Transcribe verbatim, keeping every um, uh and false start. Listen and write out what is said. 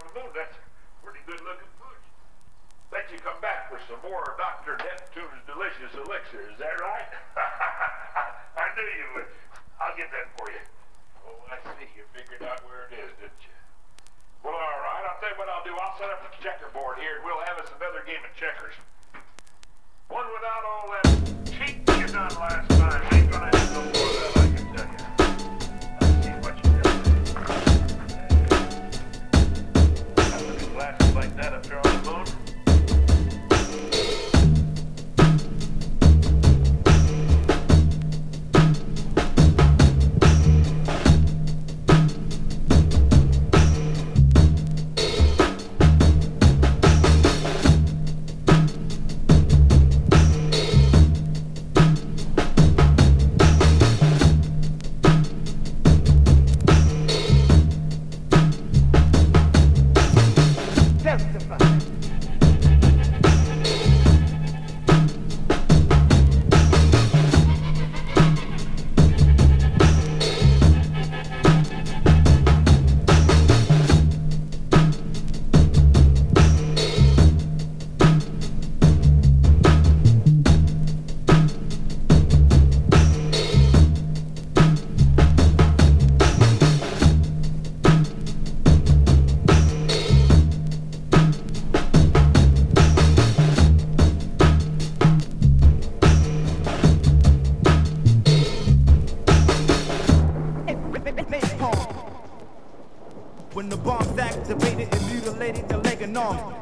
the moon. That's pretty good looking food. Bet you come back with some more Doctor Neptune's delicious elixir. Is that right? I knew you would. I'll get that for you. Oh, I see. You figured out where it is, didn't you? Well, all right. I'll tell you what I'll do. I'll set up a checkerboard here, and we'll have us another game of checkers. One without all that cheating you done last time. Ain't gonna have no more of that, I can tell you. I'll see what you do. I look at glasses like that up there on the moon. When the bomb's activated, it mutilated the leg and arms.